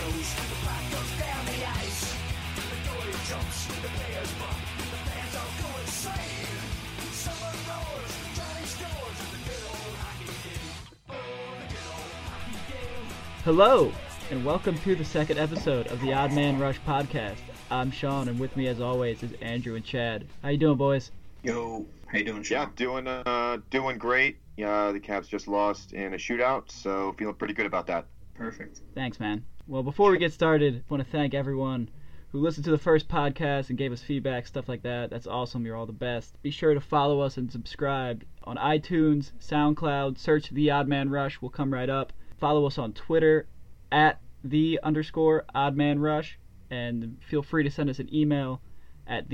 goes, the puck goes down the ice. The goalie jumps, the players bump, the fans all go insane. Someone roars, Johnny scores, the good old hockey game. Oh, the good old hockey game. Hello, and welcome to the second episode of the Odd Man Rush podcast. I'm Sean, and with me, as always, is Andrew and Chad. How you doing, boys? Yo, how you doing, Sean? Yeah, doing great. Yeah, the Caps just lost in a shootout, so feeling pretty good about that. Perfect. Thanks, man. Well, before we get started, I want to thank everyone who listened to the first podcast and gave us feedback, stuff like that. That's awesome. You're all the best. Be sure to follow us and subscribe on iTunes, SoundCloud. Search The Odd Man Rush. We'll come right up. Follow us on Twitter at @the_Odd Man Rush. And feel free to send us an email at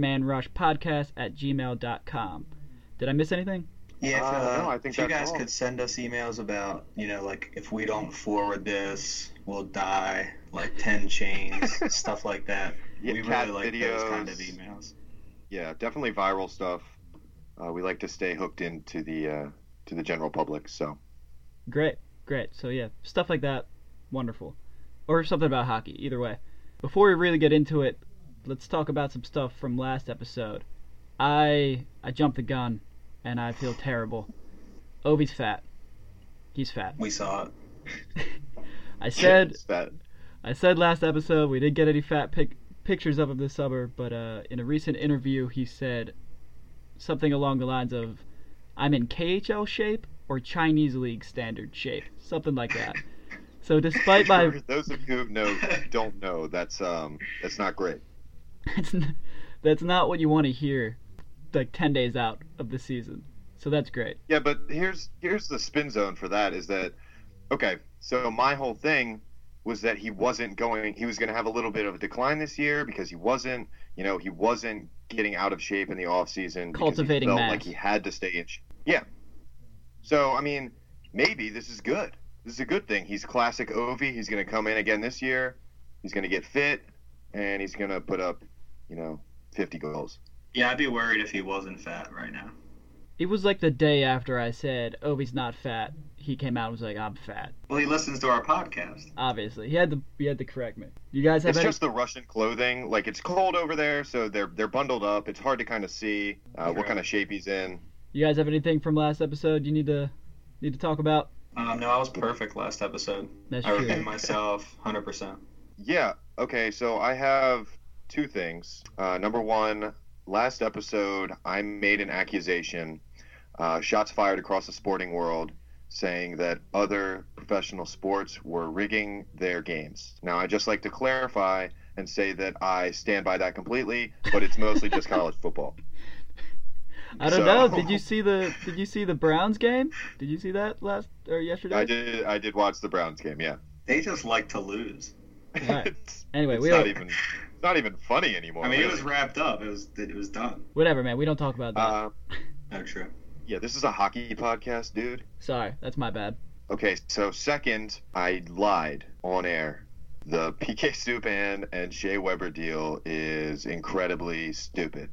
theoddmanrushpodcast@gmail.com. Did I miss anything? Yeah, no, I think if you that's guys all. could send us emails about, like if we don't forward this, we'll die, like 10 chains, stuff like that. Yeah, we cat really like videos. those kind of emails. Yeah, definitely viral stuff. We like to stay hooked into the general public, so. Great. So yeah, stuff like that, wonderful. Or something about hockey, either way. Before we really get into it, let's talk about some stuff from last episode. I jumped the gun, and I feel terrible. Ovi's fat. He's fat. We saw it. I said It's that. last episode we didn't get any fat pictures of him this summer, but in a recent interview he said something along the lines of, "I'm in KHL shape or Chinese League standard shape," something like that. So despite my For those of you who don't know, that's not great. that's not what you want to hear, like 10 days out of the season. So that's great. Yeah, but here's the spin zone for that is that, okay, so my whole thing was that he was going to have a little bit of a decline this year because he wasn't getting out of shape in the offseason. Cultivating because he felt mass. like he had to stay in shape. Yeah. So, I mean, maybe this is good. This is a good thing. He's classic Ovi. He's going to come in again this year. He's going to get fit, and he's going to put up, 50 goals. Yeah, I'd be worried if he wasn't fat right now. It was like the day after I said Ovi's not fat, he came out and was like, "I'm fat." Well, he listens to our podcast. Obviously, he had to correct me. You guys have It's any? just the Russian clothing. Like, it's cold over there, so they're bundled up. It's hard to kind of see what kind of shape he's in. You guys have anything from last episode you need to talk about? No, I was perfect last episode. That's I true. repeat myself 100%. Yeah, okay, so I have two things. Number one, last episode, I made an accusation, shots fired across the sporting world, saying that other professional sports were rigging their games. Now, I'd just like to clarify and say that I stand by that completely, but it's mostly just college football. I don't know. Did you see the Browns game? Did you see that yesterday? I did watch the Browns game, yeah. They just like to lose. Right. Anyway, it's not even funny anymore. I mean, it really. was wrapped up. It was done. Whatever, man. We don't talk about that. Oh, true. Yeah, this is a hockey podcast, dude. Sorry, that's my bad. Okay, so second, I lied on air. The PK Subban and Shea Weber deal is incredibly stupid.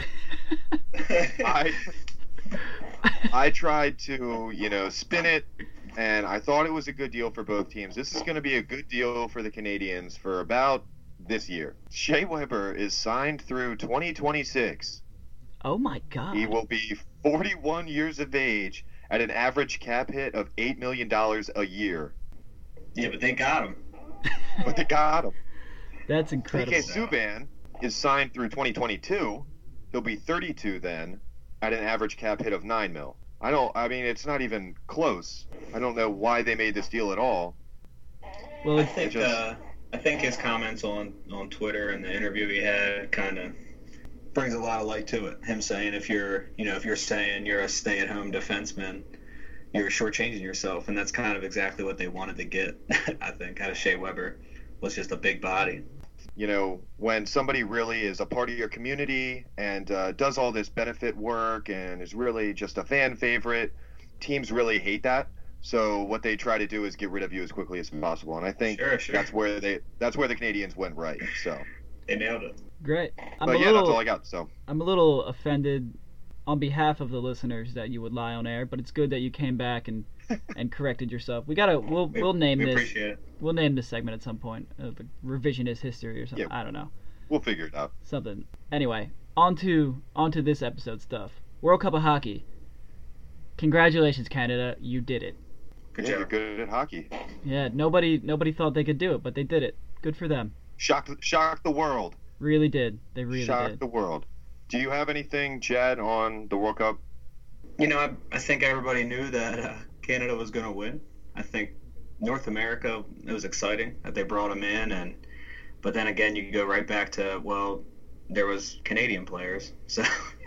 I tried to, spin it, and I thought it was a good deal for both teams. This is going to be a good deal for the Canadians for about this year. Shea Weber is signed through 2026. Oh my God. He will be 41 years of age at an average cap hit of $8 million a year. Yeah, but they got him. But they got him. That's incredible. PK Subban is signed through 2022. He'll be 32 then, at an average cap hit of $9 million. It's not even close. I don't know why they made this deal at all. Well, I think his comments on Twitter and the interview he had kind of brings a lot of light to it. Him saying if you're saying you're a stay-at-home defenseman, you're shortchanging yourself, and that's kind of exactly what they wanted to get. I think out of Shea Weber was just a big body. When somebody really is a part of your community and does all this benefit work and is really just a fan favorite, teams really hate that. So what they try to do is get rid of you as quickly as possible. And I think Sure. that's where the Canadians went right. So They nailed it. great. that's all I got. So I'm a little offended on behalf of the listeners that you would lie on air, but it's good that you came back and corrected yourself. We'll name we this. Appreciate it. We'll name this segment at some point, the revisionist history or something. Yeah. I don't know. We'll figure it out. Something. Anyway, on to this episode stuff. World Cup of Hockey. Congratulations, Canada. You did it. Good Yeah, job. you're good at hockey. Yeah, nobody thought they could do it, but they did it. Good for them. Shocked the world. Really did. They really Shocked did. the world. Do you have anything, Chad, on the World Cup? You know, I think everybody knew that Canada was going to win. I think North America, it was exciting that they brought them in, but then again, you go right back to, well, there was Canadian players. So,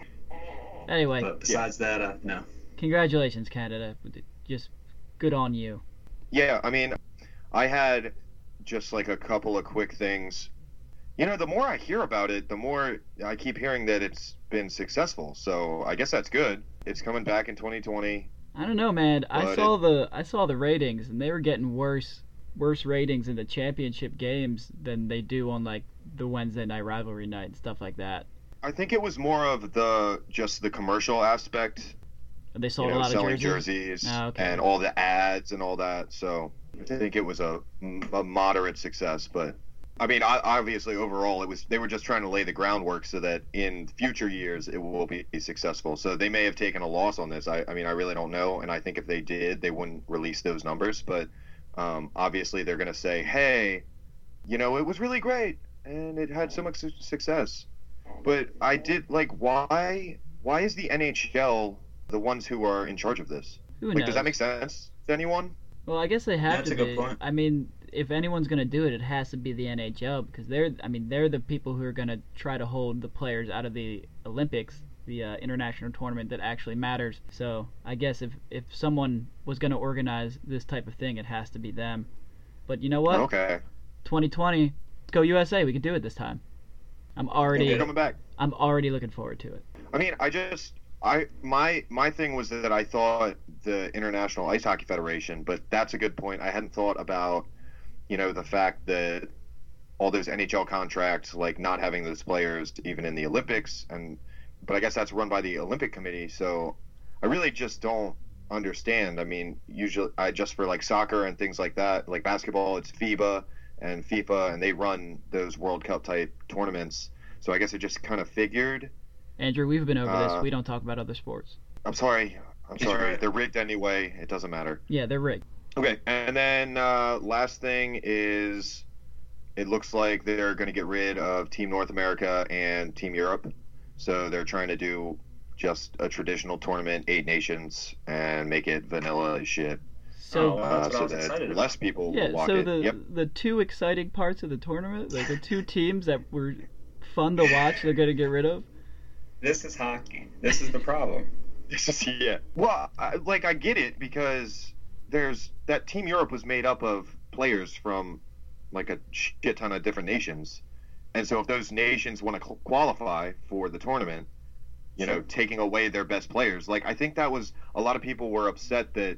Anyway, but besides that, no. congratulations, Canada. Just good on you. Yeah, I mean, I had just like a couple of quick things. You know, the more I hear about it, the more I keep hearing that it's been successful. So I guess that's good. It's coming back in 2020. I don't know, man. I But saw the ratings, and they were getting worse ratings in the championship games than they do on like the Wednesday night rivalry night and stuff like that. I think it was more of just the commercial aspect. And they sold a lot selling of jerseys. jerseys Oh, okay. and all the ads and all that. So I think it was a moderate success. But I mean, obviously overall, they were just trying to lay the groundwork so that in future years it will be successful. So they may have taken a loss on this. I mean, I really don't know. And I think if they did, they wouldn't release those numbers. But obviously they're going to say, hey, you know, it was really great and it had so much success. But I did why is the NHL the ones who are in charge of this? Who Like, knows? does that make sense to anyone? Well, I guess they have That's to a good be. point. I mean, if anyone's gonna do it, it has to be the NHL because they're the people who are gonna try to hold the players out of the Olympics, the international tournament that actually matters. So I guess if someone was gonna organize this type of thing, it has to be them. But you know what? Okay. 2020, let's go USA. We can do it this time. I'm already They're coming back. looking forward to it. I mean, my thing was that I thought the International Ice Hockey Federation, but that's a good point. I hadn't thought about, you know, the fact that all those NHL contracts, like not having those players even in the Olympics, but I guess that's run by the Olympic Committee. So I really just don't understand. I mean, usually just for like soccer and things like that, like basketball, it's FIBA and FIFA, and they run those World Cup type tournaments. So I guess it just kind of figured. Andrew, we've been over this. We don't talk about other sports. I'm sorry. He's right. They're rigged anyway. It doesn't matter. Yeah, they're rigged. Okay, and then last thing is, it looks like they're going to get rid of Team North America and Team Europe. So they're trying to do just a traditional tournament, 8 nations, and make it vanilla as shit. So That's what I So was excited that about. less people will yeah, walk so it. the two exciting parts of the tournament, like the two teams that were fun to watch, they're gonna get rid of. This is hockey. This is the problem. Yeah. Well, I get it because there's that Team Europe was made up of players from like a shit ton of different nations, and so if those nations want to qualify for the tournament, you know, taking away their best players, like I think that was a lot of people were upset that,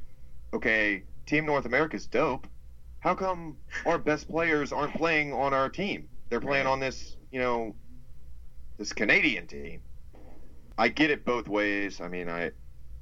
okay, Team North America's dope. How come our best players aren't playing on our team? They're playing on this, you know, this Canadian team. I get it both ways. I mean, I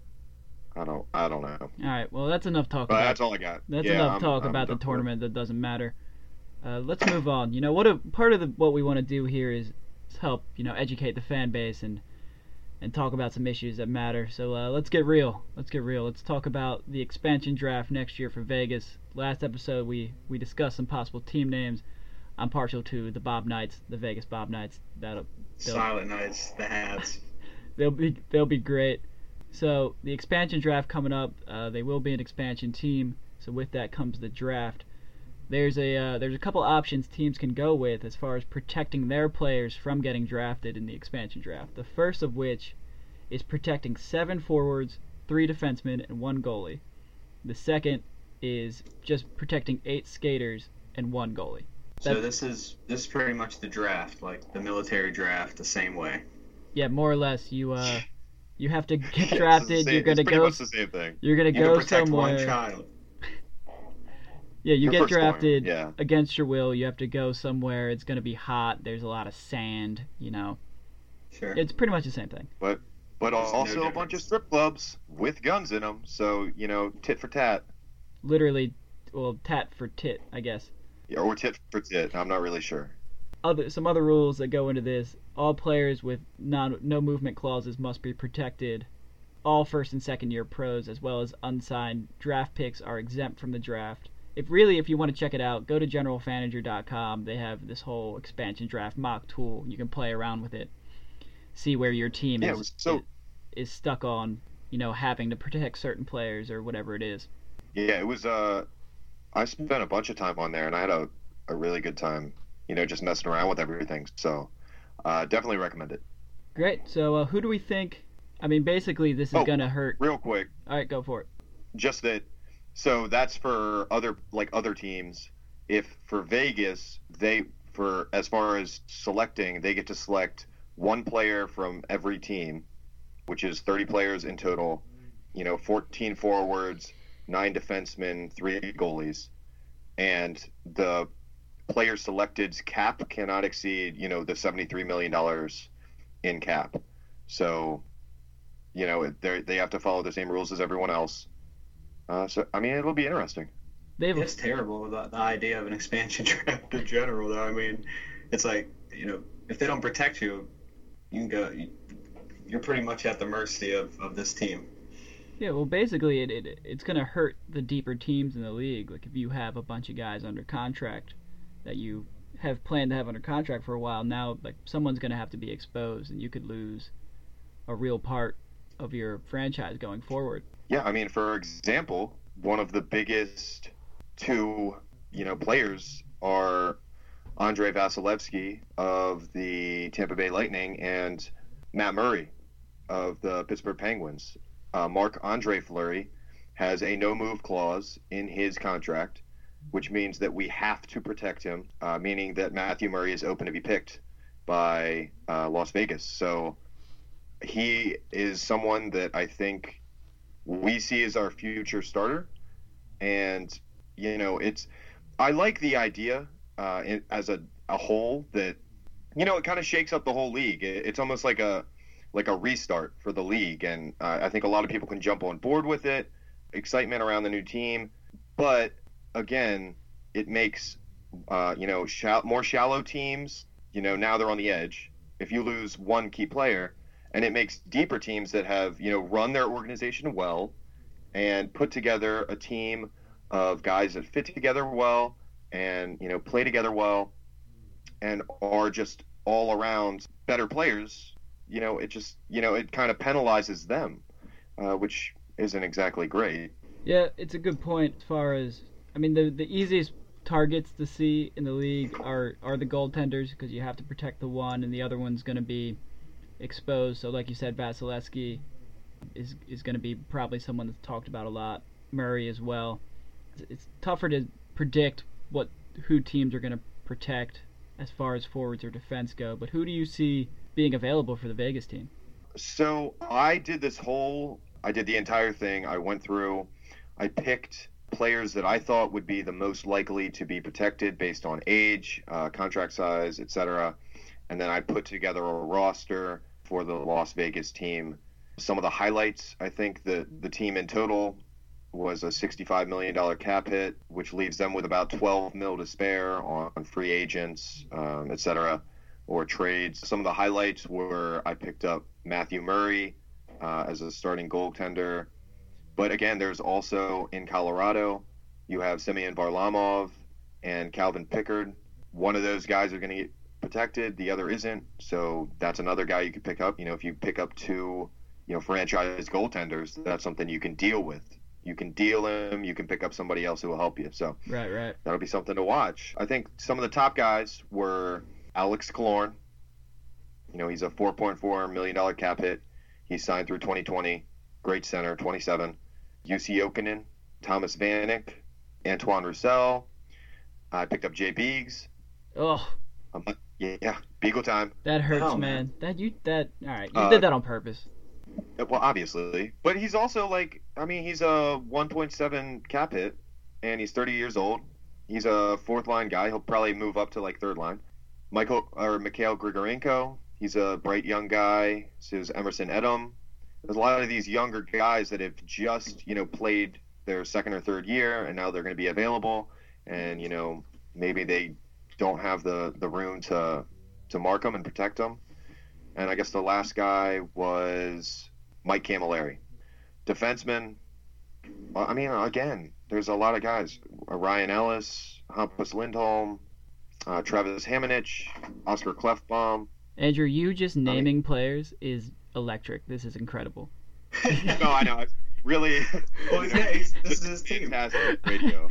don't know. All right, well that's enough talk But about. that's all I got. That's Yeah, enough I'm- talk I'm about the done for it. tournament that doesn't matter. Let's move on. You know part of what we want to do here is help educate the fan base and talk about some issues that matter. So let's get real. Let's talk about the expansion draft next year for Vegas. Last episode we discussed some possible team names. I'm partial to the Bob Knights, the Vegas Bob Knights. Silent Nights, the Hats. They'll be great. So the expansion draft coming up. They will be an expansion team. So with that comes the draft. There's a couple options teams can go with as far as protecting their players from getting drafted in the expansion draft. The first of which is protecting 7 forwards, 3 defensemen, and 1 goalie. The second is just protecting 8 skaters and 1 goalie. So this is pretty much the draft, like the military draft, the same way. Yeah, more or less. You have to get drafted. You're gonna it's pretty go. much the same thing. You're gonna You can go protect somewhere. one child. Yeah, you Your get firstborn, drafted yeah. against your will. You have to go somewhere. It's going to be hot. There's a lot of sand, Sure. It's pretty much the same thing. But But There's no also a bunch of difference. strip clubs with guns in them. So, tit for tat. Literally, well, tat for tit, I guess. Yeah, or tit for tit. I'm not really sure. Some other rules that go into this: all players with no movement clauses must be protected. All first and second year pros, as well as unsigned draft picks, are exempt from the draft. If you want to check it out, go to generalfanager.com. They have this whole expansion draft mock tool. You can play around with it, see where your team Yeah, it was so. is stuck on, having to protect certain players or whatever it is. Yeah, it was. I spent a bunch of time on there, and I had a really good time. Just messing around with everything. So, definitely recommend it. Great. So who do we think? I mean, basically, this is gonna hurt. Real quick, All right, go for it. just that. So that's for other teams. If for Vegas, as far as selecting, they get to select one player from every team, which is 30 players in total. 14 forwards, 9 defensemen, 3 goalies, and the player selected's cap cannot exceed the $73 million in cap. So they have to follow the same rules as everyone else. So I mean, it'll be interesting. It's terrible, the idea of an expansion draft in general, though. I mean, it's like, if they don't protect you, you can go. You're pretty much at the mercy of this team. Yeah, well, basically, it's going to hurt the deeper teams in the league. Like, if you have a bunch of guys under contract that you have planned to have under contract for a while, now, like, someone's going to have to be exposed, and you could lose a real part of your franchise going forward. Yeah, I mean, for example, one of the biggest two, players are Andrei Vasilevsky of the Tampa Bay Lightning and Matt Murray of the Pittsburgh Penguins. Marc-Andre Fleury has a no-move clause in his contract, which means that we have to protect him, meaning that Matthew Murray is open to be picked by Las Vegas. So he is someone that I think we see as our future starter. And, I like the idea as a whole that, it kind of shakes up the whole league. It's almost like a restart for the league, and I think a lot of people can jump on board with it. Excitement around the new team, but again, it makes more shallow teams. Now they're on the edge. If you lose one key player, and it makes deeper teams that have run their organization well and put together a team of guys that fit together well and play together well and are just all around better players. It kind of penalizes them, which isn't exactly great. Yeah, it's a good point as far as, I mean, the easiest targets to see in the league are the goaltenders, because you have to protect the one and the other one's going to be exposed. So like you said, Vasilevsky is going to be probably someone that's talked about a lot. Murray as well. It's tougher to predict who teams are going to protect as far as forwards or defense go, but who do you see being available for the Vegas team? So I did the entire thing. I went through, I picked players that I thought would be the most likely to be protected based on age, contract size, etc. And then I put together a roster for the Las Vegas team. Some of the highlights, I think the team in total was a $65 million cap hit, which leaves them with about $12 million to spare on free agents, etc., or trades. Some of the highlights were I picked up Matthew Murray as a starting goaltender. But again, there's also in Colorado, you have Semyon Varlamov and Calvin Pickard. One of those guys are going to get protected, the other isn't. So that's another guy you could pick up. If you pick up two, franchise goaltenders, that's something you can deal with. You can deal him, you can pick up somebody else who will help you. So Right. that'll be something to watch. I think some of the top guys were Alex Killorn. He's a $4.4 million cap hit. He's signed through 2020. Great center, 27. UC Jokinen, Thomas Vanek, Antoine Roussel. I picked up Jay Beegs. Oh, Yeah, Beagle time. that hurts, Oh, man. All right, you did that on purpose. Well, obviously. But he's also he's a 1.7 cap hit, and he's 30 years old. He's a fourth line guy. He'll probably move up to third line. Mikhail Grigorenko. He's a bright young guy. So is Emerson Edom. there's a lot of these younger guys that have just, played their second or third year, and now they're going to be available, and, maybe they don't have the room to mark them and protect them. And I guess the last guy was Mike Camilleri. Defenseman, I mean, again, there's a lot of guys. Ryan Ellis, Hampus Lindholm, Travis Hamanich, Oscar Klefbom. Andrew, you just naming players is electric. This is incredible. No, I know. Really. Well, yeah, this is his team. Fantastic radio.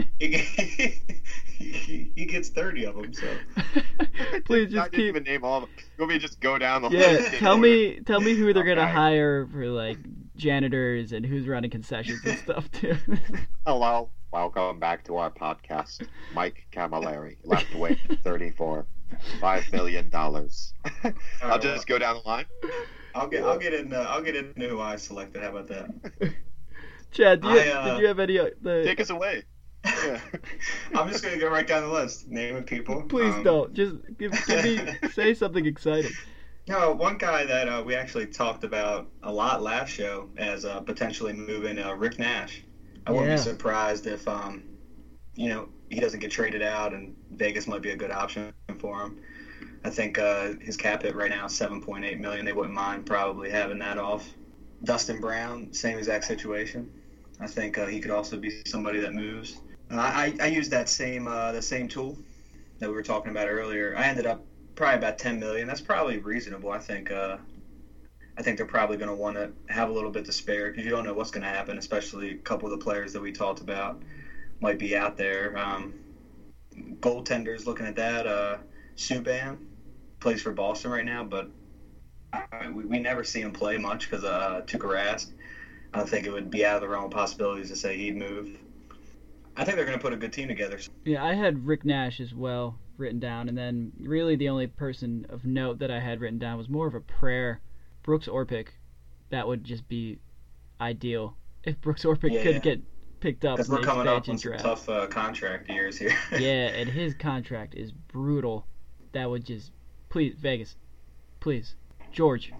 He gets 30 of them, so. Please I just didn't keep. even name all of them. You want me to just go down the Yeah, list? tell me who they're gonna Okay. hire for like janitors and who's running concessions and stuff too. Hello. Welcome back to our podcast. Mike Camilleri, left wing, 34, $5 million. I'll just go down the line. I'll get into who I selected. How about that? Chad, did you have any? Take us away. Yeah. I'm just gonna go right down the list, naming people. Please don't. Just give me say something exciting. No, one guy that we actually talked about a lot last show as potentially moving Rick Nash. I wouldn't Yeah. be surprised if he doesn't get traded out, and Vegas might be a good option for him. I think his cap hit right now is $7.8 million. They wouldn't mind probably having that off. Dustin Brown, same exact situation. I think he could also be somebody that moves. I used that the same tool that we were talking about earlier. I ended up probably about $10 million. That's probably reasonable. I think they're probably going to want to have a little bit to spare because you don't know what's going to happen, especially a couple of the players that we talked about might be out there. Goaltenders, looking at that, Subban plays for Boston right now, but we never see him play much because Tuukka Rask. I don't think it would be out of the realm of possibilities to say he'd move. I think they're going to put a good team together. Yeah, I had Rick Nash as well written down, and then really the only person of note that I had written down was more of a prayer. Brooks Orpik. That would just be ideal if Brooks Orpik could get picked up in Because the we're coming up expansion on some draft. tough contract years here. Yeah, and his contract is brutal. That would just please Vegas, please Georgie,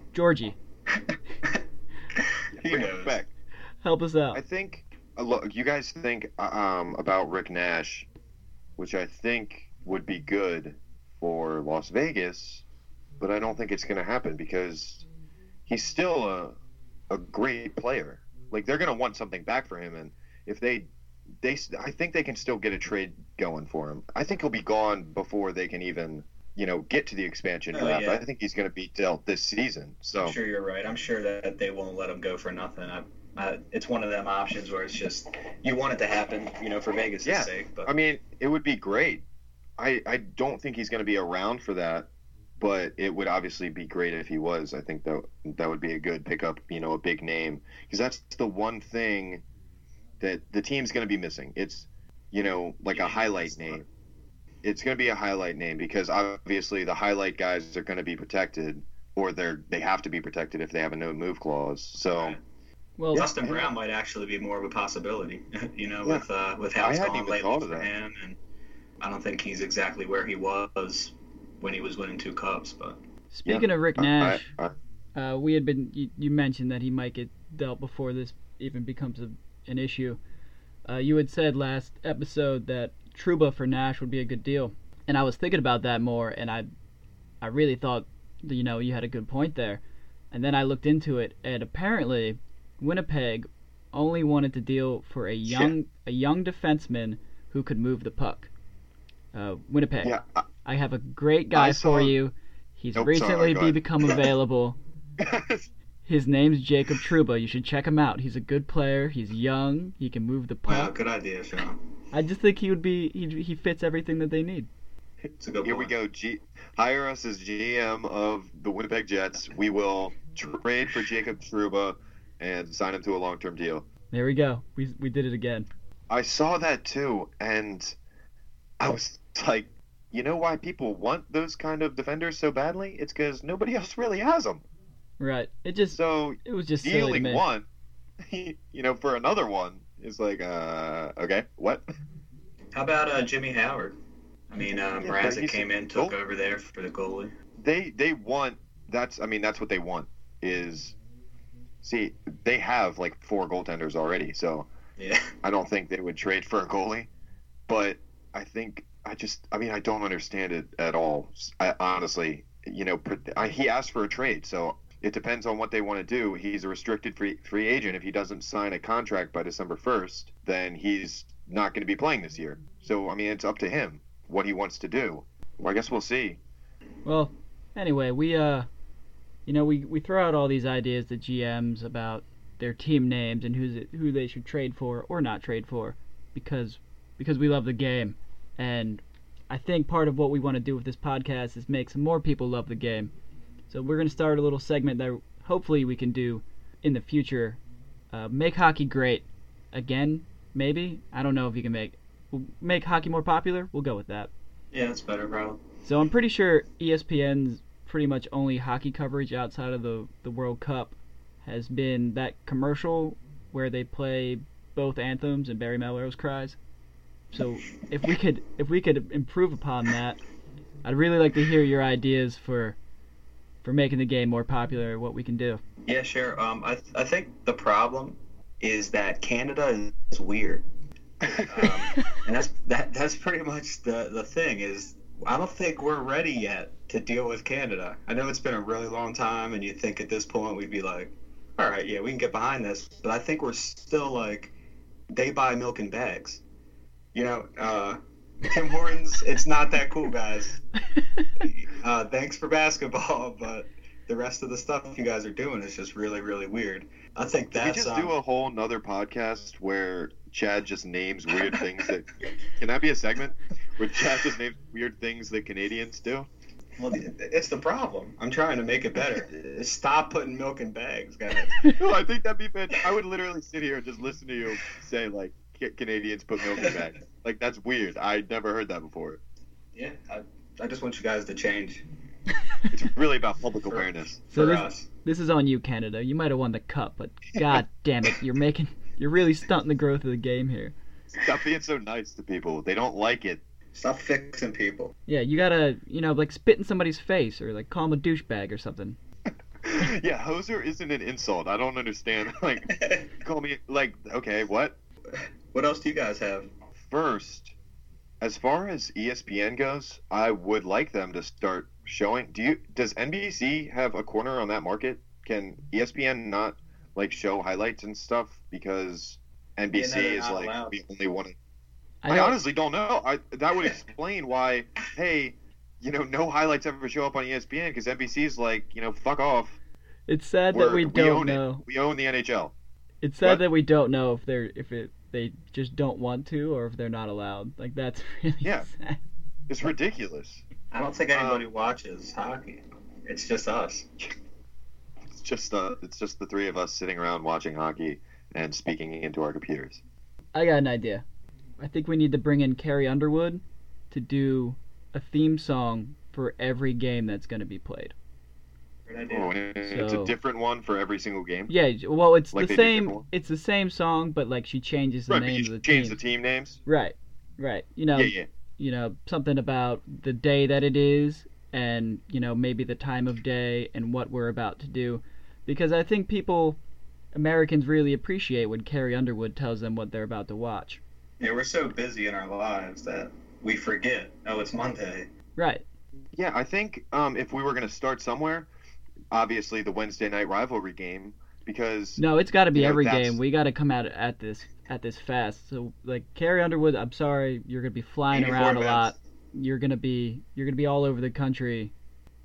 Who knows? Respect. help us out. I think, look, you guys think about Rick Nash, which I think would be good for Las Vegas, but I don't think it's going to happen because he's still a great player. Like, they're going to want something back for him, and if I think they can still get a trade going for him. I think he'll be gone before they can even, get to the expansion draft. Yeah. I think he's going to be dealt this season. So I'm sure you're right. I'm sure that they won't let him go for nothing. It's one of them options where it's just you want it to happen, for Vegas' Yeah. sake. But I mean, it would be great. I don't think he's going to be around for that, but it would obviously be great if he was. I think that would be a good pickup, a big name, because that's the one thing that the team's going to be missing. It's, like a highlight name. It's going to be a highlight name because obviously the highlight guys are going to be protected, or they have to be protected if they have a no move clause. So. Right. Well, Dustin Brown might actually be more of a possibility, with how I it's hadn't gone even lately thought of for that. him, and I don't think he's exactly where he was when he was winning 2 cups. But speaking of Rick Nash, I- we had been you mentioned that he might get dealt before this even becomes an issue. You had said last episode that Trouba for Nash would be a good deal, and I was thinking about that more, and I really thought that, you had a good point there, and then I looked into it, and apparently Winnipeg only wanted to deal for a young defenseman who could move the puck. Winnipeg. Yeah. I have a great guy I saw- for you. He's Nope, recently sorry, go ahead. become available. His name's Jacob Trouba. You should check him out. He's a good player. He's young. He can move the wow, puck. good idea, Sean. I just think he fits everything that they need. It's a good Here we point. go. Hire us as GM of the Winnipeg Jets. We will trade for Jacob Trouba and sign him to a long-term deal. There we go. We did it again. I saw that too, and I was like, you know why people want those kind of defenders so badly? It's because nobody else really has them. Right. It was just silly to Dealing me. one, for another one is like, okay, what? How about Jimmy Howard? I mean, but Mrazek he's came in, a took goal- over there for the goalie. They want that's what they want is See, they have like 4 goaltenders already, so Yeah. I don't think they would trade for a goalie. But I don't understand it at all. I honestly, he asked for a trade, so it depends on what they want to do. He's a restricted free agent. If he doesn't sign a contract by December 1st, then he's not going to be playing this year. So, I mean, it's up to him what he wants to do. Well, I guess we'll see. Well, anyway, we throw out all these ideas to GMs about their team names and who they should trade for or not trade for, because we love the game. And I think part of what we want to do with this podcast is make some more people love the game. So we're going to start a little segment that hopefully we can do in the future. Make hockey great again, maybe. I don't know if you can make hockey more popular. We'll go with that. Yeah, that's better, probably. So I'm pretty sure ESPN's pretty much only hockey coverage outside of the World Cup has been that commercial where they play both anthems and Barry Melrose cries. So if we could improve upon that, I'd really like to hear your ideas for making the game more popular, what we can do. Yeah, sure. I think the problem is that Canada is weird, and that's pretty much the thing. Is I don't think we're ready yet to deal with Canada. I know it's been a really long time, and you'd think at this point we'd be like, all right, yeah, we can get behind this. But I think we're still like, they buy milk in bags. Tim Hortons, it's not that cool, guys. Thanks for basketball, but the rest of the stuff you guys are doing is just really, really weird. I think Can we just do a whole nother podcast where Chad just names weird things that... Can that be a segment? Where Chad just names weird things that Canadians do? Well, it's the problem. I'm trying to make it better. Stop putting milk in bags, guys. No, I think that'd be fantastic. I would literally sit here and just listen to you say, like, Canadians put milk in bags. Like, that's weird. I never heard that before. Yeah, I just want you guys to change. It's really about public awareness. So For us. This is on you, Canada. You might have won the cup, but god damn it, you're really stunting the growth of the game here. Stop being so nice to people. They don't like it. Stop fixing people. Yeah, you gotta, like spit in somebody's face or like call them a douchebag or something. Yeah, hoser isn't an insult. I don't understand. Like, call me, like, okay, what? What else do you guys have? First, as far as ESPN goes, I would like them to start showing. Does NBC have a corner on that market? Can ESPN not like show highlights and stuff because NBC is like allowed. the only one? I honestly don't know. That would explain why. Hey, no highlights ever show up on ESPN because NBC's like, fuck off. It's sad that we don't know. We own the NHL. It's sad that we don't know if they just don't want to or if they're not allowed. Like, that's really sad. It's ridiculous. I don't think anybody watches hockey. It's just us. It's just the three of us sitting around watching hockey and speaking into our computers. I got an idea. I think we need to bring in Carrie Underwood to do a theme song for every game that's going to be played. Great idea. Oh, and it's a different one for every single game? Yeah, well, it's Like the they do same. before? It's the same song, but like she changes the Right, but names you of the change teams. the team names? Right. Yeah. Something about the day that it is, and maybe the time of day and what we're about to do, because I think Americans really appreciate when Carrie Underwood tells them what they're about to watch. Yeah, we're so busy in our lives that we forget. Oh, it's Monday. Right. Yeah, I think if we were going to start somewhere, obviously the Wednesday night rivalry game, because No, it's got to be every that's- game. We got to come out at this fast. So like Carrie Underwood, I'm sorry, you're gonna be flying 84 around a minutes. lot. You're gonna be all over the country.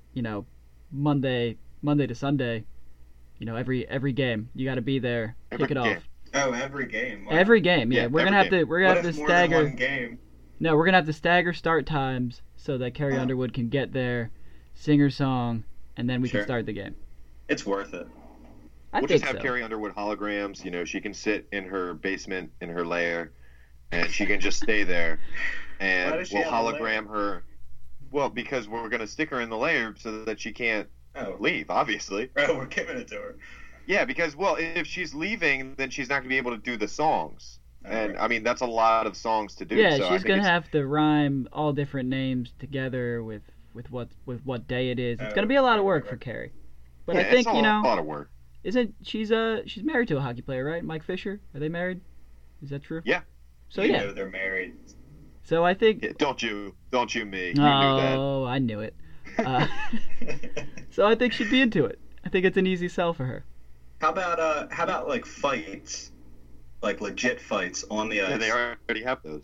Monday to Sunday. Every game you got to be there. Kick it game. off. Oh, every game. Wow. Every game, yeah. Yeah, We're every gonna have game. to What have to if more than stagger. one game? No, we're gonna have to stagger start times so that Carrie Oh. Underwood can get there, sing her song, and then we Sure. can start the game. It's worth it. I We'll think just have so. Carrie Underwood holograms. She can sit in her basement in her lair, and she can just stay there. Why And does she we'll have a lair? hologram her. Well, because we're gonna stick her in the lair so that she can't Oh, leave. Obviously. oh, we're giving it to her. Yeah, because if she's leaving, then she's not gonna be able to do the songs. Oh, And right. I mean that's a lot of songs to do. Yeah, so I she's think gonna it's- have to rhyme all different names together with what day it is. It's Oh, gonna be a lot of work right, for right. Carrie. But yeah, I think it's a lot of work. Isn't she's married to a hockey player, right? Mike Fisher. Are they married? Is that true? Yeah. So You yeah. know they're married. So I think. Yeah, don't you me. You knew that. Oh, I knew it. So I think she'd be into it. I think it's an easy sell for her. How about like fights, like legit fights on the ice? Yeah, they already have those.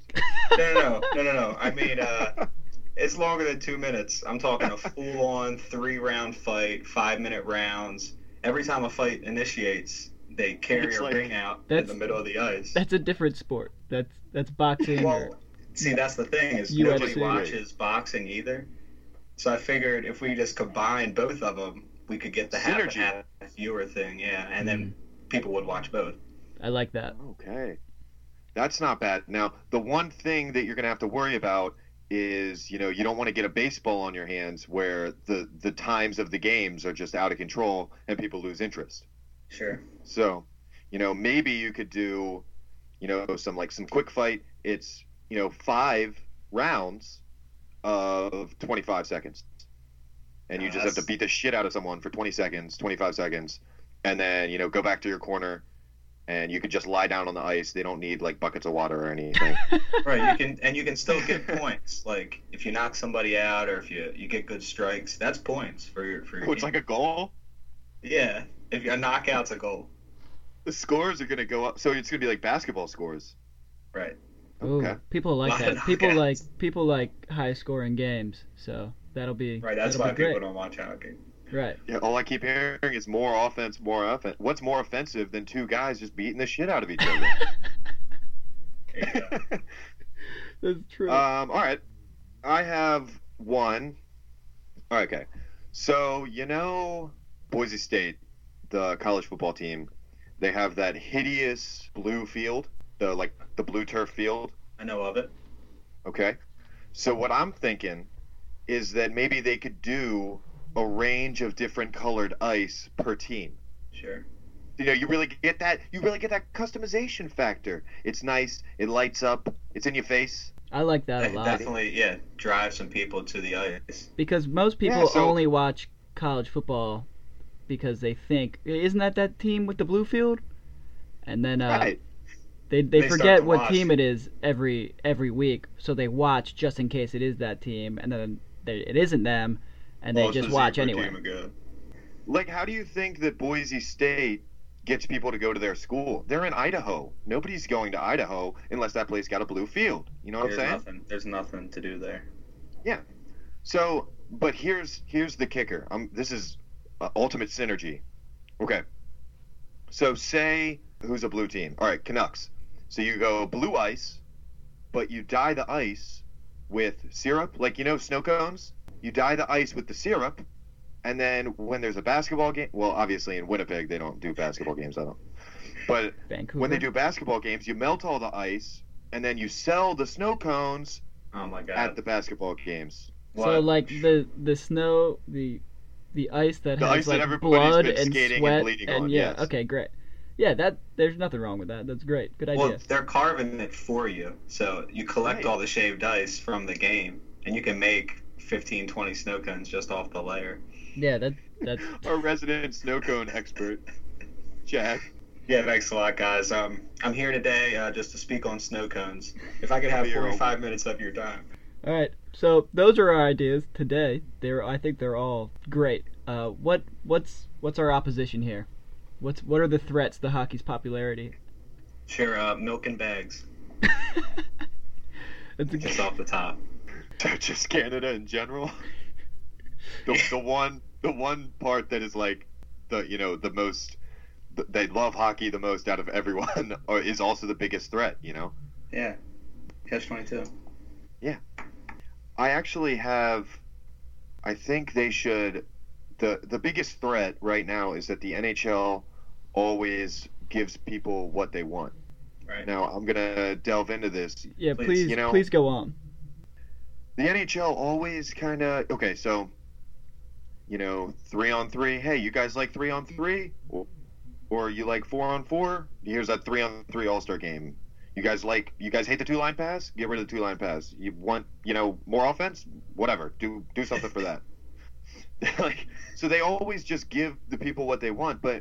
No. I mean, it's longer than 2 minutes. I'm talking a full-on 3-round fight, 5-minute rounds. Every time a fight initiates, they carry It's a like- ring out in That's- the middle of the ice. That's a different sport. That's boxing. or, Well, see, that's the thing is UFC. nobody watches boxing either. So I figured if we just combine both of them, we could get the Synergy. half viewer thing, yeah, and then people would watch both. I like that. Okay. That's not bad. Now, the one thing that you're going to have to worry about is, you don't want to get a baseball on your hands where the times of the games are just out of control and people lose interest. Sure. So, maybe you could do, some quick fight. It's, 5 rounds of 25 seconds. And you just have to beat the shit out of someone for 20 seconds, 25 seconds, and then, go back to your corner, and you could just lie down on the ice. They don't need, buckets of water or anything. Right, you can still get points. Like if you knock somebody out or if you get good strikes, that's points for your It's game. like a goal. Yeah, if a knockout's a goal. The scores are going to go up. So it's going to be like basketball scores. Right. Ooh, Okay. people like Lot that. of People like high scoring games. So that'll be Right, that's that'll why be great. people don't watch hockey. Right. Yeah, all I keep hearing is more offense, more offense. What's more offensive than 2 guys just beating the shit out of each other? There you go. That's true. All right. I have one. Okay. So, Boise State, the college football team, they have that hideous blue field, the blue turf field. I know of it. Okay. So what I'm thinking is that maybe they could do a range of different colored ice per team. Sure. You really get that customization factor. It's nice, it lights up, it's in your face. I like that a That lot definitely, yeah, drive some people to the ice. because most people Yeah, so- only watch college football because they think, isn't that team with the blue field? And then Right. they start forget to what watch. team it is every week, so they watch just in case it is that team, and then it isn't them, and they Well, it's just the watch zebra anyway. team again. How do you think that Boise State gets people to go to their school? They're in Idaho. Nobody's going to Idaho unless that place got a blue field. You know what I'm saying? There's nothing to do there. So, but here's the kicker. This is ultimate synergy. Okay. So say who's a blue team? All right, Canucks. So you go blue ice, but you dye the ice with syrup, snow cones. You dye the ice with the syrup, and then when there's a basketball game, well, obviously in Winnipeg they don't do basketball games. I don't. But Vancouver. when they do basketball games, you melt all the ice, and then you sell the snow cones Oh my god. at the basketball games. So What? like the snow, the ice that The has ice that like everybody's blood been and skating and sweat bleeding and on, yeah, yes. okay, great. Yeah, there's nothing wrong with that. That's great. Good idea. Well, they're carving it for you. So you collect Right. all the shaved ice from the game, and you can make 15, 20 snow cones just off the layer. Yeah, that's Our resident snow cone expert, Jack. Yeah, thanks a lot, guys. I'm here today just to speak on snow cones. If I could have You're 45 minutes of your time. all right. So those are our ideas today. I think they're all great. What's our opposition here? What are the threats to hockey's popularity? Sure, milk and bags. It's Just off the top. Just Canada in general. The one part that is the most, they love hockey the most out of everyone, is also the biggest threat. Yeah. Catch-22. I actually have. I think they should. The biggest threat right now is that the NHL always gives people what they want. Right. Now I'm gonna delve into this. yeah, please, please please go on. The NHL always kind of okay. So, 3-on-3. Hey, you guys like 3-on-3, or you like 4-on-4? Here's that 3-on-3 All-Star game. You guys hate the 2-line pass? Get rid of the 2-line pass. You want more offense? Whatever. Do something for that. So they always just give the people what they want, but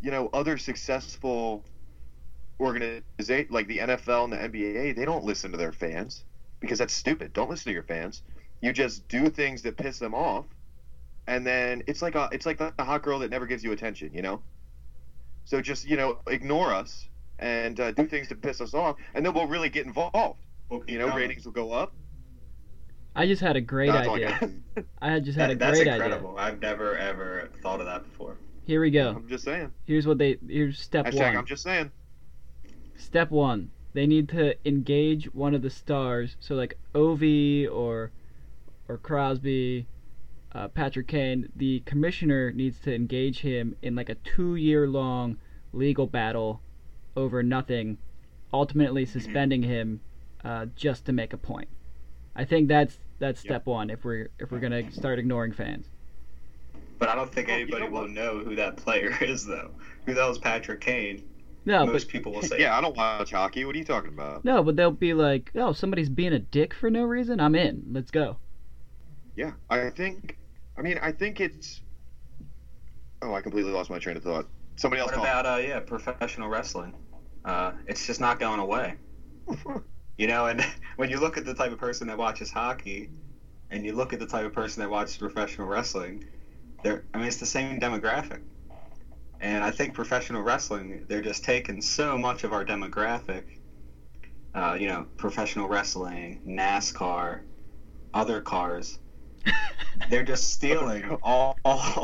other successful organizations like the NFL and the NBA, they don't listen to their fans because that's stupid. Don't listen to your fans. You just do things that piss them off, and then it's like the hot girl that never gives you attention, So just ignore us and do things to piss us off, and then we'll really get involved. Ratings will go up. I just had a great idea. That's incredible. I've never ever thought of that before. Here we go. I'm just saying. Here's step Hashtag one. I'm just saying. Step one. They need to engage one of the stars. So like Ovi or Crosby, Patrick Kane. The commissioner needs to engage him in like a 2-year-long legal battle over nothing, ultimately suspending him just to make a point. I think that's step one if we're gonna start ignoring fans. But I don't think anybody will know who that player is, though. Who the hell's Patrick Kane? No, Most people will say. Yeah, I don't watch hockey. What are you talking about? No, but they'll be like, oh, somebody's being a dick for no reason. I'm in. Let's go. Yeah, I think it's. Oh, I completely lost my train of thought. Somebody else. What about professional wrestling? It's just not going away. And when you look at the type of person that watches hockey, and you look at the type of person that watches professional wrestling, it's the same demographic. And I think professional wrestling, they're just taking so much of our demographic. Professional wrestling, NASCAR, other cars. They're just stealing all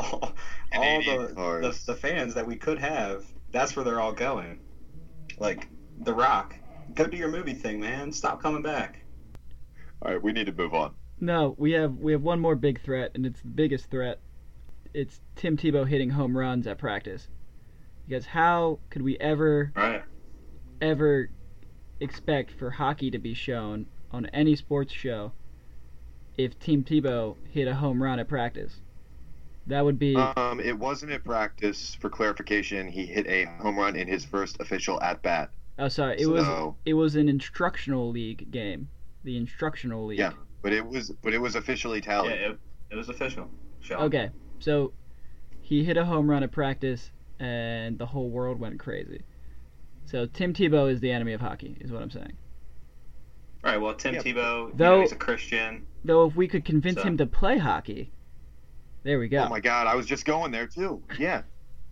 the fans that we could have. That's where they're all going. Like The Rock. Go do your movie thing, man. Stop coming back. All right, we need to move on. No, we have one more big threat, and it's the biggest threat. It's Tim Tebow hitting home runs at practice. Because how could we ever expect for hockey to be shown on any sports show if Tim Tebow hit a home run at practice? That would be... It wasn't at practice. For clarification, he hit a home run in his first official at-bat. Oh, sorry. It was an instructional league game. The instructional league. Yeah, but it was officially tallied. Yeah, it was official. Show. Okay, so he hit a home run at practice, and the whole world went crazy. So Tim Tebow is the enemy of hockey, is what I'm saying. Right. Well, Tim Tebow, he's a Christian. Though, if we could convince him to play hockey, there we go. Oh my God, I was just going there too. Yeah.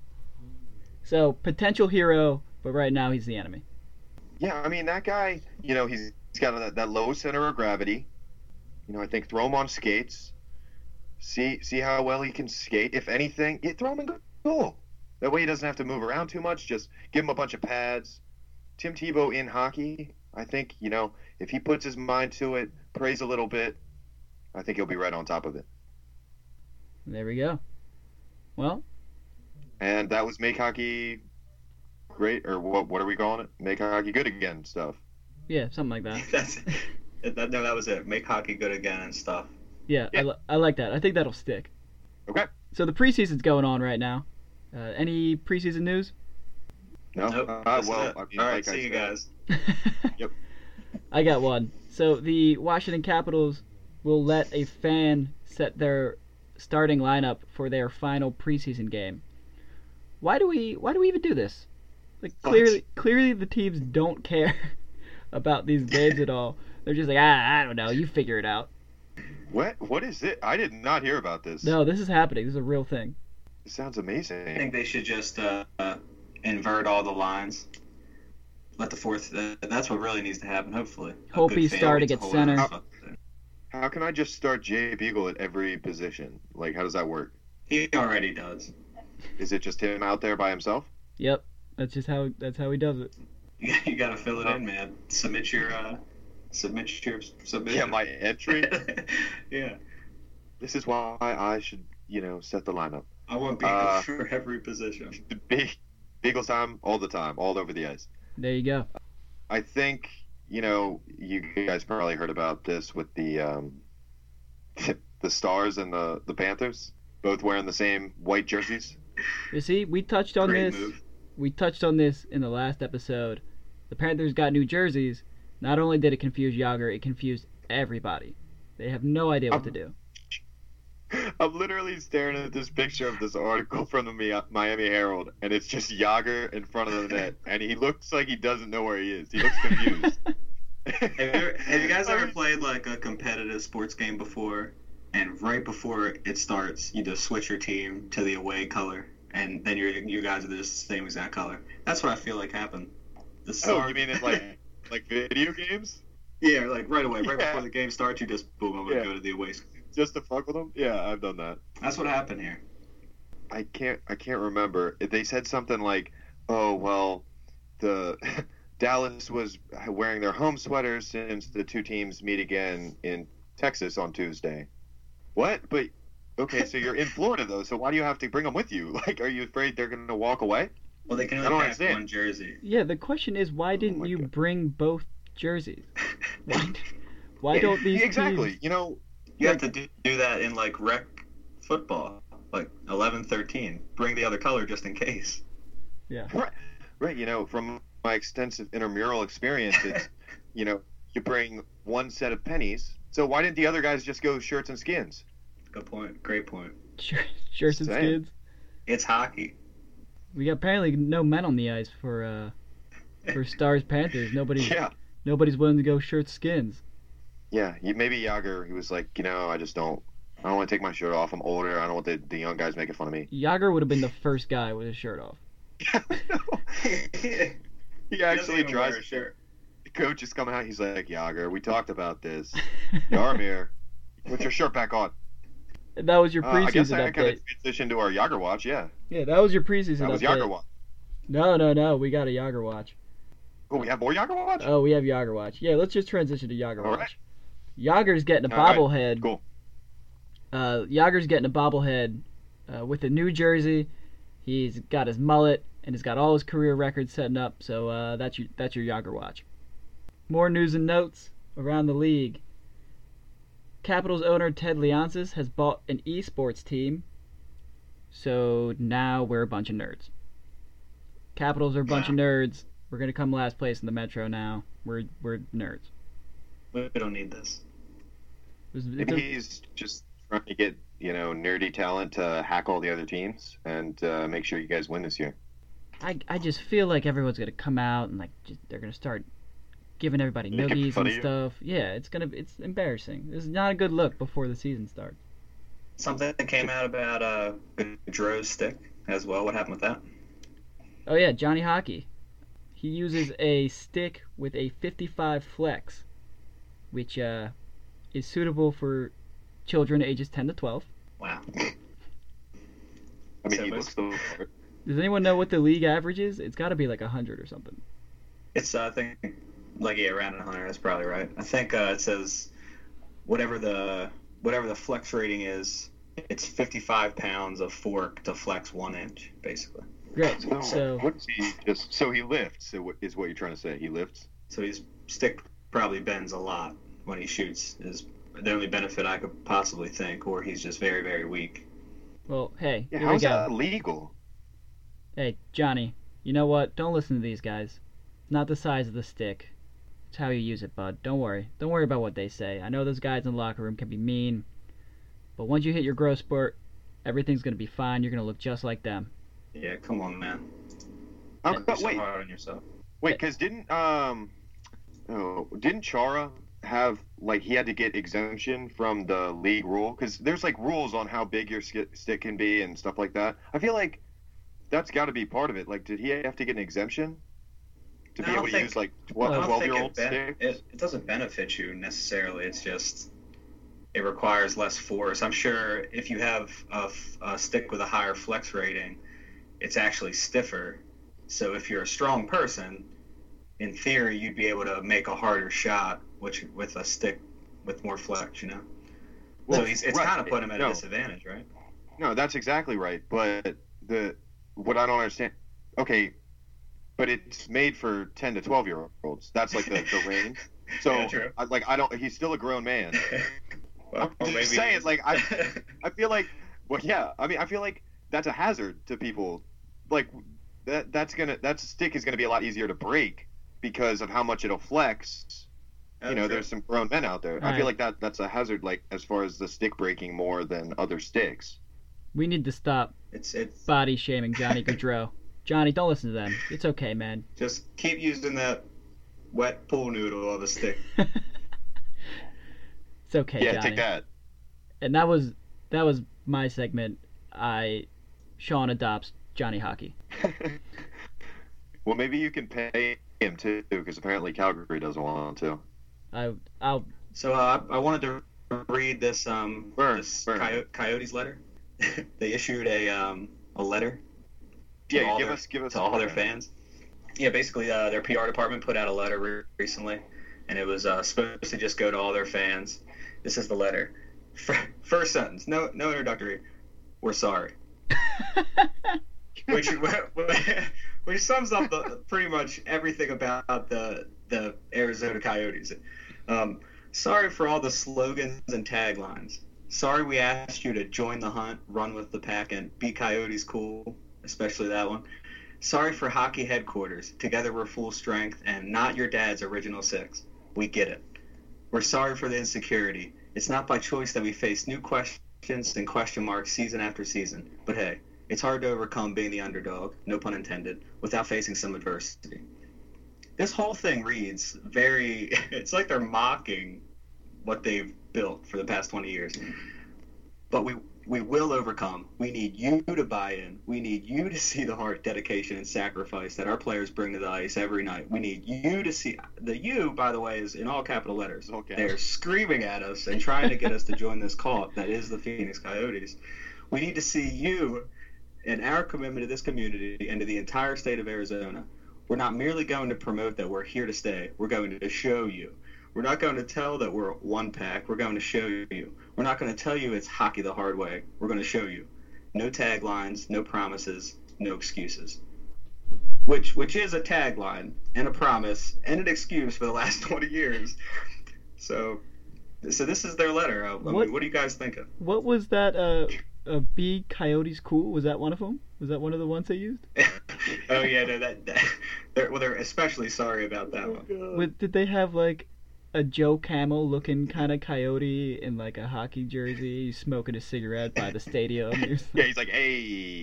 So potential hero, but right now he's the enemy. Yeah, that guy, he's got that low center of gravity. I think throw him on skates. See how well he can skate. If anything, throw him in goal. That way he doesn't have to move around too much. Just give him a bunch of pads. Tim Tebow in hockey, I think, if he puts his mind to it, prays a little bit, I think he'll be right on top of it. There we go. Well. And that was Make Hockey Great, or what are we calling it? Make Hockey Good Again stuff. Yeah, something like that. That was it. Make hockey good again and stuff. Yeah. I like that. I think that'll stick. Okay. So the preseason's going on right now. Any preseason news? No. Nope. All right, see you guys. Yep. I got one. So the Washington Capitals will let a fan set their starting lineup for their final preseason game. Why do we even do this? Like clearly the teams don't care about these games at all. They're just like, I don't know, you figure it out. What is it? I did not hear about this. No, this is happening. This is a real thing. It sounds amazing. I think they should just invert all the lines. Let the fourth. That's what really needs to happen. Hopefully. Hopi starting at center. How can I just start Jay Beagle at every position? Like, how does that work? He already does. Is it just him out there by himself? Yep, that's how he does it. You gotta fill it in, man. Submit your submission. Yeah, my entry. Yeah. This is why I should, set the lineup. I want Beagle for every position. Beagle time, all the time, all over the ice. There you go. I think, you guys probably heard about this with the the Stars and the Panthers, both wearing the same white jerseys. You see, we touched on Great this. Move. We touched on this in the last episode. The Panthers got new jerseys. Not only did it confuse Yager, it confused everybody. They have no idea what to do. I'm literally staring at this picture of this article from the Miami Herald, and it's just Yager in front of the net, and he looks like he doesn't know where he is. He looks confused. Have you guys ever played like a competitive sports game before, and right before it starts, you just switch your team to the away color, and then you guys are just the same exact color? That's what I feel like happened. Oh, you mean in like video games? Yeah, like right away, right Yeah. before the game starts, you just boom, I'm gonna go to the away. Just to fuck with them? Yeah, I've done that. That's what happened here. I can't remember. They said something like, "Oh well, the Dallas was wearing their home sweaters since the two teams meet again in Texas on Tuesday." What? But okay, so you're in Florida though. So why do you have to bring them with you? Like, are you afraid they're gonna walk away? Well, they can I don't only pack understand. one jersey. Yeah, the question is, why didn't my you God. bring both jerseys? Why don't these Exactly. teams... You know, You have to do that in like rec football, like 11-13. Bring the other color just in case. Yeah. right. You know, from my extensive intramural experience, it's you bring one set of pennies. So why didn't the other guys just go shirts and skins? Good point. Great point. Shirts and Same. skins. It's hockey. We got apparently no men on the ice for Stars Panthers. Nobody's willing to go shirts skins. Yeah, maybe Yager, he was like, I don't want to take my shirt off. I'm older. I don't want the young guys making fun of me. Yager would have been the first guy with his shirt off. He actually tries a shirt. The coach is coming out. He's like, Yager, we talked about this. Yarmir, put your shirt back on. That was your I guess preseason I kind of update. transitioned to our Yager watch, yeah. Yeah, that was your preseason That was update. Yager watch. No, we got a Yager watch. Oh, we have more Yager watch? Oh, we have Yager watch. Yeah, let's just transition to Yager All watch. right. Yager's getting a All right, bobblehead. Cool. Yager's getting a bobblehead with a new jersey. He's got his mullet and he's got all his career records setting up. So that's your Yager watch. More news and notes around the league. Capitals owner Ted Leonsis has bought an esports team. So now we're a bunch of nerds. Capitals are a bunch of nerds. We're gonna come last place in the Metro now. We're nerds. We don't need this. Maybe he's just trying to get, nerdy talent to hack all the other teams and make sure you guys win this year. I just feel like everyone's gonna come out and they're gonna start giving everybody Making noogies fun and of you? stuff. Yeah, it's embarrassing. This is not a good look before the season starts. Something that came out about Gaudreau's stick as well. What happened with that? Oh yeah, Johnny Hockey. He uses a stick with a 55 flex, which is suitable for children ages 10 to 12. Wow. I mean, So he it's- looks the part. Does anyone know what the league average is? It's got to be like 100 or something. It's I think around 100. That's probably right. I think it says whatever the flex rating is, it's 55 pounds of fork to flex 1 inch, basically. Great. So, So what is he just? So he lifts. Is what you're trying to say? He lifts. So his stick probably bends a lot when he shoots. Is the only benefit I could possibly think, or he's just very, very weak. well, hey, Yeah, here we how's go. that legal? Hey, Johnny, you know what? Don't listen to these guys. It's not the size of the stick. It's how you use it, bud. Don't worry. Don't worry about what they say. I know those guys in the locker room can be mean, but once you hit your growth spurt, everything's going to be fine. You're going to look just like them. Yeah, come on, man. How, Don't be so wait, hard on yourself. because didn't Chara have he had to get exemption from the league rule? Because there's rules on how big your stick can be and stuff like that. I feel like that's got to be part of it. Did he have to get an exemption to be I able don't to think- use Well, I don't 12-year-old sticks? It doesn't benefit you necessarily. It's just it requires less force. I'm sure if you have a stick with a higher flex rating, it's actually stiffer. So if you're a strong person, in theory, you'd be able to make a harder shot, which with a stick with more flex, So Well, it's right. kind of put him at a No. disadvantage, right? No, that's exactly right. But what I don't understand. Okay, but it's made for 10 to 12-year-olds. That's the range. So Yeah, true. I don't. He's still a grown man. Well, I'm just saying, I feel like, well, yeah. I mean, I feel like that's a hazard to people. That stick is gonna be a lot easier to break because of how much it'll flex You know, there's some grown men out there. I Alright. feel like that's a hazard, like as far as the stick breaking more than other sticks. We need to stop It's body shaming Johnny Gaudreau. Johnny, don't listen to them. It's okay, man. just keep using that wet pool noodle of a stick. It's okay, Yeah, Johnny. take that. And that was my segment. Sean adopts Johnny Hockey. Well, maybe you can pay him too, because apparently Calgary doesn't want to. I'll So I wanted to read this this Burn. Coyotes letter. They issued a letter Yeah, all give their- us to all their fans. Yeah, basically their PR department put out a letter recently, and it was supposed to just go to all their fans. This is the letter. First sentence, no introductory. We're sorry. which sums up pretty much everything about the Arizona Coyotes. Sorry for all the slogans and taglines. Sorry we asked you to join the hunt, run with the pack, and be Coyotes cool, especially that one. Sorry for hockey headquarters. Together we're full strength, and not your dad's original six. We get it. We're sorry for the insecurity. It's not by choice that we face new questions and question marks season after season. But hey, it's hard to overcome being the underdog, no pun intended, without facing some adversity. This whole thing reads very, it's like they're mocking what they've built for the past 20 years. But we will overcome. We need you to buy in. We need you to see the heart, dedication, and sacrifice that our players bring to the ice every night. We need you to see. The "you," by the way, is in all capital letters. Okay. They're screaming at us and trying to get us to join this cult that is the Phoenix Coyotes. We need to see you and our commitment to this community and to the entire state of Arizona. We're not merely going to promote that we're here to stay. We're going to show you. We're not going to tell that we're one pack. We're going to show you. We're not going to tell you it's hockey the hard way. We're going to show you. No taglines, no promises, no excuses. Which is a tagline and a promise and an excuse for the last 20 years. So this is their letter. I mean, what are you guys thinking? What was that? Be Coyotes cool? Was that one of them? Was that one of the ones they used? Oh yeah, no, they're especially sorry about that one. Did they have like a Joe Camel looking kind of coyote in like a hockey jersey, smoking a cigarette by the stadium? Or something? Yeah, he's like, hey.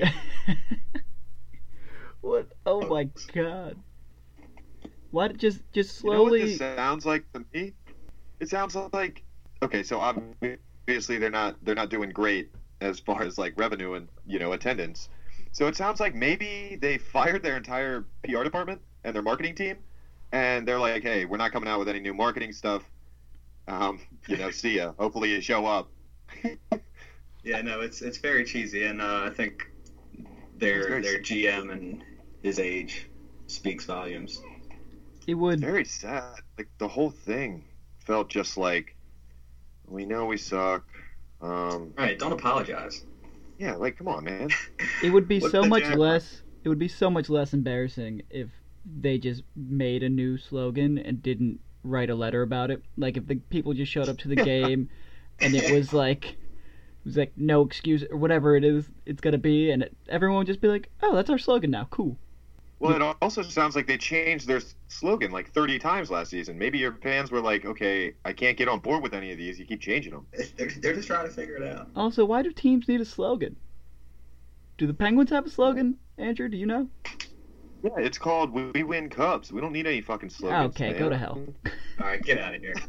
What? Oh my god! What? Just You know what slowly. this sounds like to me? It sounds like, okay, so obviously they're not doing great as far as like revenue and, you know, attendance. So it sounds like maybe they fired their entire PR department and their marketing team, and they're like, hey, we're not coming out with any new marketing stuff. You know, see ya. Hopefully you show up. Yeah, no, it's very cheesy, and I think very their GM and his age speaks volumes. It would. Very sad. Like the whole thing felt just like, we know we suck. Right, don't apologize. Yeah, like come on, man. It would be Look so at much Jack. less. It would be so much less embarrassing if they just made a new slogan and didn't write a letter about it. Like if the people just showed up to the game and it was like no excuse or whatever it is it's gonna be, and everyone would just be like, oh, that's our slogan now. Cool. Well, it also sounds like they changed their slogan like 30 times last season. Maybe your fans were like, okay, I can't get on board with any of these. You keep changing them. They're just trying to figure it out. Also, why do teams need a slogan? Do the Penguins have a slogan, Andrew? Do you know? Yeah, it's called We Win Cubs. We don't need any fucking slogans. Okay, man. go to hell. All right, get out of here.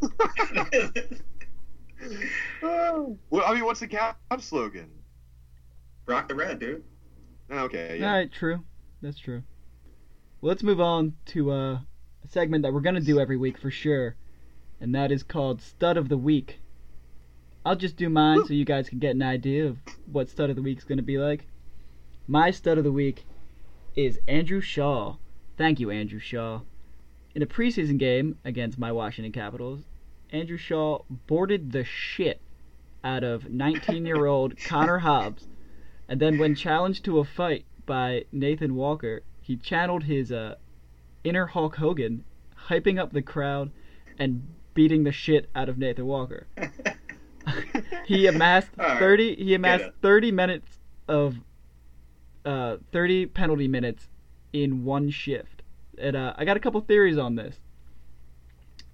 Well, I mean, what's the Cubs slogan? Rock the red, dude. Okay, yeah. Alright, true. That's true. Well, let's move on to a segment that we're going to do every week for sure, and that is called Stud of the Week. I'll just do mine so you guys can get an idea of what Stud of the Week is going to be like. My Stud of the Week is Andrew Shaw. Thank you, Andrew Shaw. In a preseason game against my Washington Capitals, Andrew Shaw boarded the shit out of 19-year-old Connor Hobbs, and then when challenged to a fight by Nathan Walker, he channeled his inner Hulk Hogan, hyping up the crowd and beating the shit out of Nathan Walker. He amassed All right, 30 get it. 30 minutes of 30 penalty minutes in one shift. And I got a couple theories on this.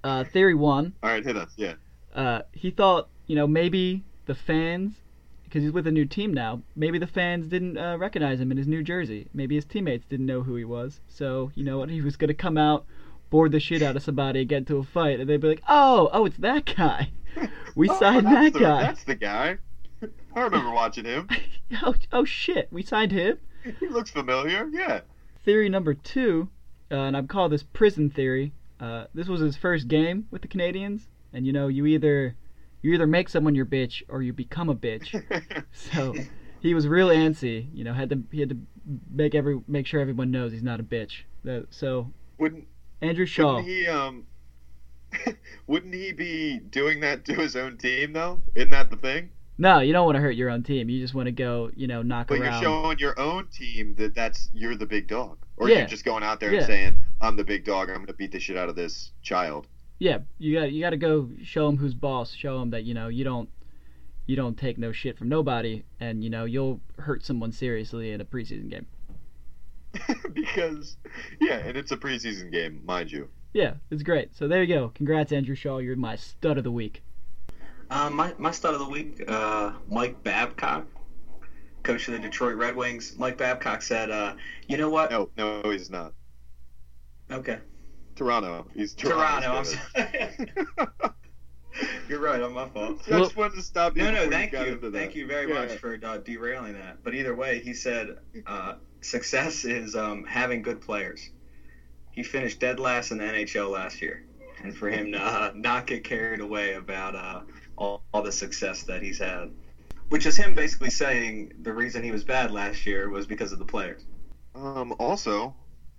Theory 1. All right, hit us. Yeah. He thought, maybe the fans, because he's with a new team now, maybe the fans didn't recognize him in his new jersey. Maybe his teammates didn't know who he was. So, you know what? He was going to come out, board the shit out of somebody, get into a fight, and they'd be like, oh, it's that guy. We signed that guy. That's the guy. I remember watching him. Oh, shit. We signed him? He looks familiar. Yeah. Theory number 2, and I've called this prison theory. This was his first game with the Canadians, and you either make someone your bitch or you become a bitch. So he was real antsy. He had to make sure everyone knows he's not a bitch. Andrew Shaw. Wouldn't he be doing that to his own team though? Isn't that the thing? No, you don't want to hurt your own team. You just want to go, knock but around. But you're showing your own team you're the big dog, or yeah. You're just going out there and saying, "I'm the big dog. I'm going to beat the shit out of this child." Yeah, you got to go show him who's boss. Show him that you don't take no shit from nobody, and you'll hurt someone seriously in a preseason game. Because and it's a preseason game, mind you. Yeah, it's great. So there you go. Congrats, Andrew Shaw. You're my stud of the week. My stud of the week, Mike Babcock, coach of the Detroit Red Wings. Mike Babcock said, you know what? No, he's not. Okay. Toronto. He's Toronto. I'm sorry. You're right. I'm my fault. I just wanted to stop you. No, thank you. Thank you very much for derailing that. But either way, he said success is having good players. He finished dead last in the NHL last year. And for him to not get carried away about all the success that he's had. Which is him basically saying the reason he was bad last year was because of the players. Also,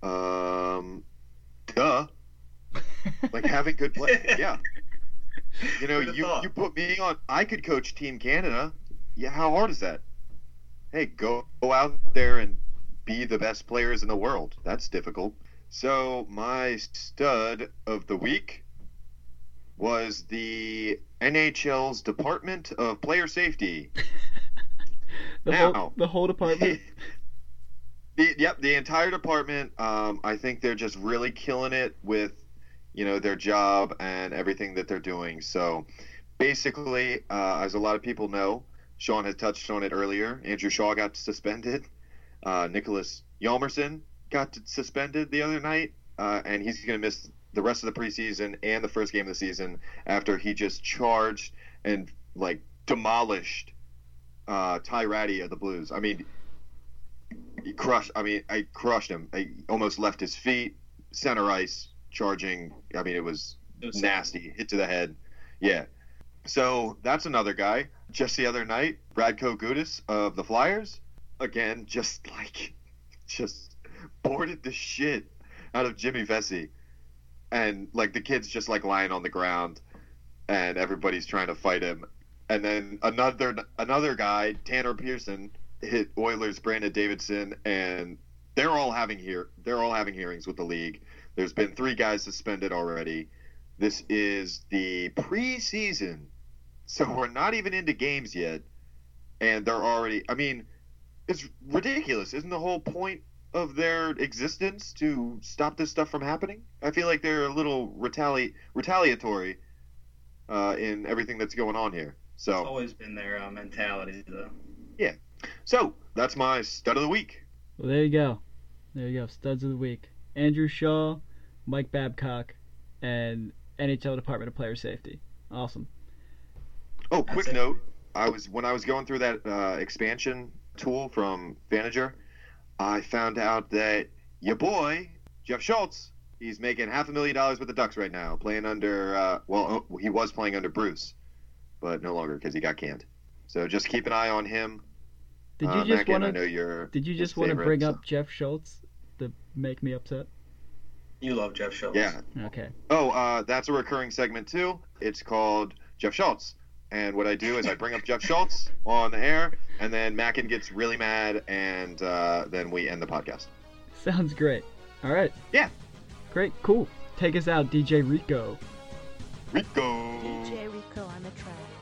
duh. Like having good players. Yeah. You put me on. I could coach Team Canada. Yeah, how hard is that? Hey, go out there and be the best players in the world. That's difficult. So my stud of the week was the NHL's Department of Player Safety. The whole department. The entire department. I think they're just really killing it with, their job and everything that they're doing. So, basically, as a lot of people know, Sean had touched on it earlier. Andrew Shaw got suspended. Nicholas Hjalmarsson got suspended the other night, and he's going to miss the rest of the preseason and the first game of the season after he just charged and demolished Ty Ratty of the Blues. I mean, I crushed him. I almost left his feet, center ice, charging. I mean, it was nasty. Hit to the head. Yeah. So that's another guy. Just the other night, Radko Gudas of the Flyers, again, just boarded the shit out of Jimmy Vesey. And the kid's just lying on the ground and everybody's trying to fight him. And then another guy, Tanner Pearson, hit Oilers' Brandon Davidson, and they're all having hearings with the league. There's been 3 guys suspended already. This is the preseason, so we're not even into games yet, and they're already. I mean, it's ridiculous. Isn't the whole point of their existence to stop this stuff from happening? I feel like they're a little retaliatory in everything that's going on here. So it's always been their mentality, though. Yeah. So that's my stud of the week. Well, there you go. Studs of the week. Andrew Shaw, Mike Babcock, and NHL Department of Player Safety. Awesome. Oh, quick note. When I was going through that expansion tool from Vanager, I found out that your boy, Jeff Schultz, he's making $500,000 with the Ducks right now, playing under, he was playing under Bruce, but no longer because he got canned. So just keep an eye on him. Did you just want to bring up Jeff Schultz to make me upset? You love Jeff Schultz. Yeah. Okay. Oh, that's a recurring segment too. It's called Jeff Schultz. And what I do is I bring up Jeff Schultz on the air, and then Mackin gets really mad, and then we end the podcast. Sounds great. All right. Yeah. Great. Cool. Take us out, DJ Rico. Rico. DJ Rico on the track.